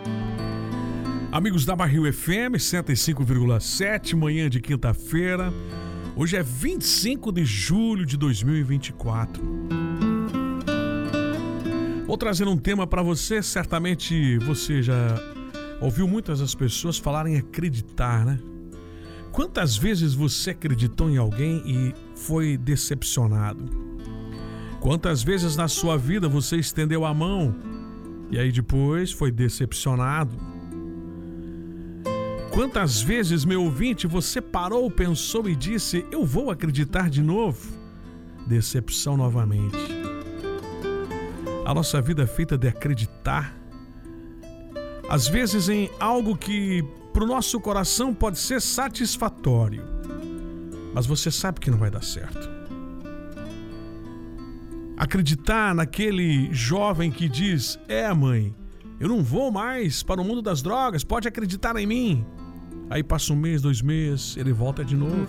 Amigos da Barril FM 105,7, manhã de quinta-feira. Hoje é 25 de julho de 2024. Vou trazer um tema para você. Certamente você já ouviu muitas das pessoas falarem acreditar, né? Quantas vezes você acreditou em alguém e foi decepcionado? Quantas vezes na sua vida você estendeu a mão e aí depois foi decepcionado? Quantas vezes, meu ouvinte, você parou, pensou e disse: eu vou acreditar de novo? Decepção novamente. A nossa vida é feita de acreditar. Às vezes em algo que para o nosso coração pode ser satisfatório, mas você sabe que não vai dar certo. Acreditar naquele jovem que diz: mãe, eu não vou mais para o mundo das drogas, pode acreditar em mim. Aí passa um mês, 2 meses, ele volta de novo.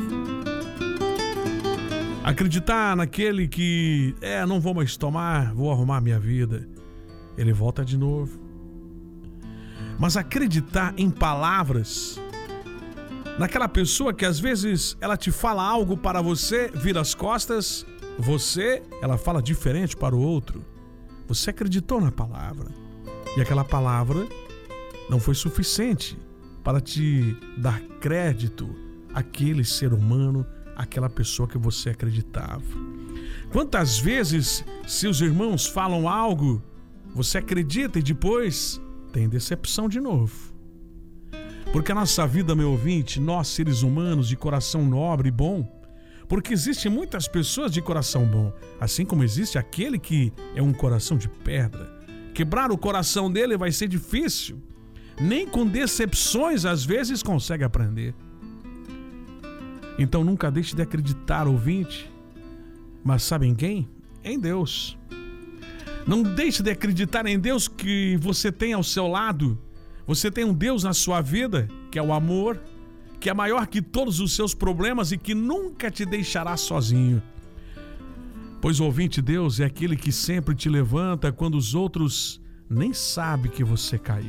Acreditar naquele que, não vou mais tomar, vou arrumar minha vida. Ele volta de novo. Mas acreditar em palavras, naquela pessoa que às vezes ela te fala algo para você, vira as costas, ela fala diferente para o outro. Você acreditou na palavra. E aquela palavra não foi suficiente para te dar crédito àquele ser humano, àquela pessoa que você acreditava. Quantas vezes seus irmãos falam algo, você acredita e depois tem decepção de novo? Porque a nossa vida, meu ouvinte, nós seres humanos de coração nobre e bom, porque existem muitas pessoas de coração bom, assim como existe aquele que é um coração de pedra. Quebrar o coração dele vai ser difícil. Nem com decepções às vezes consegue aprender. Então nunca deixe de acreditar, ouvinte. Mas sabe em quem? Em Deus. Não deixe de acreditar em Deus que você tem ao seu lado. Você tem um Deus na sua vida, que é o amor, que é maior que todos os seus problemas e que nunca te deixará sozinho. Pois, ouvinte, Deus é aquele que sempre te levanta quando os outros nem sabem que você caiu.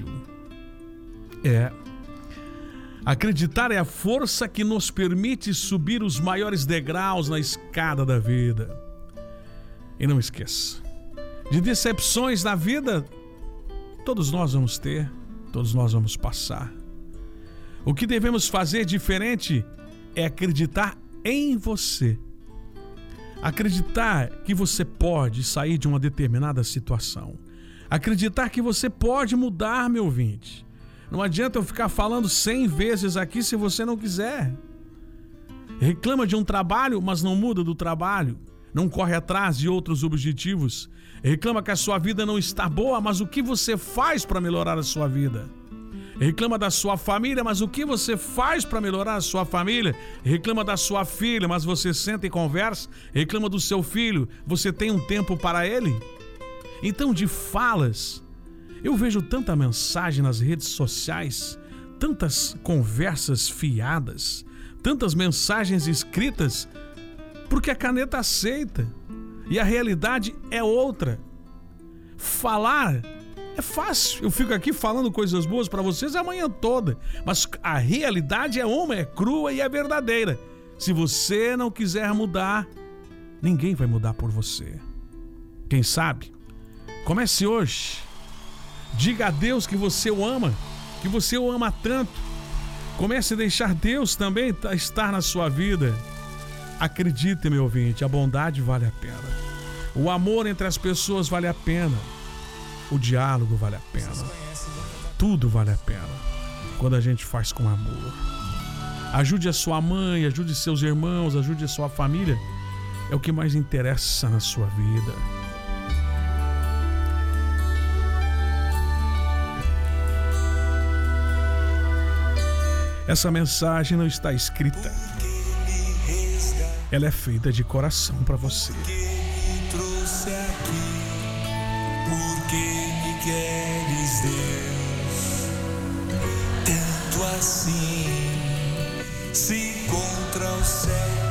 Acreditar é a força que nos permite subir os maiores degraus na escada da vida. E não esqueça, de decepções na vida, todos nós vamos ter, todos nós vamos passar. O que devemos fazer diferente é acreditar em você. Acreditar que você pode sair de uma determinada situação. Acreditar que você pode mudar, meu ouvinte. Não adianta eu ficar falando 100 vezes aqui se você não quiser. Reclama de um trabalho, mas não muda do trabalho. Não corre atrás de outros objetivos. Reclama que a sua vida não está boa, mas o que você faz para melhorar a sua vida? Reclama da sua família, mas o que você faz para melhorar a sua família? Reclama da sua filha, mas você senta e conversa. Reclama do seu filho, você tem um tempo para ele? Então, de falas, eu vejo tanta mensagem nas redes sociais, tantas conversas fiadas, tantas mensagens escritas, porque a caneta aceita e a realidade é outra. Falar é fácil, eu fico aqui falando coisas boas para vocês a manhã toda, mas a realidade é uma, é crua e é verdadeira. Se você não quiser mudar, ninguém vai mudar por você. Quem sabe? Comece hoje. Diga a Deus que você o ama, que você o ama tanto. Comece a deixar Deus também estar na sua vida. Acredite, meu ouvinte, a bondade vale a pena. O amor entre as pessoas vale a pena. O diálogo vale a pena. Tudo vale a pena quando a gente faz com amor. Ajude a sua mãe, ajude seus irmãos, ajude a sua família. É o que mais interessa na sua vida. Essa mensagem não está escrita. Ela é feita de coração para você. Trouxe aqui, porque me queres, Deus, tanto assim, se contra o céu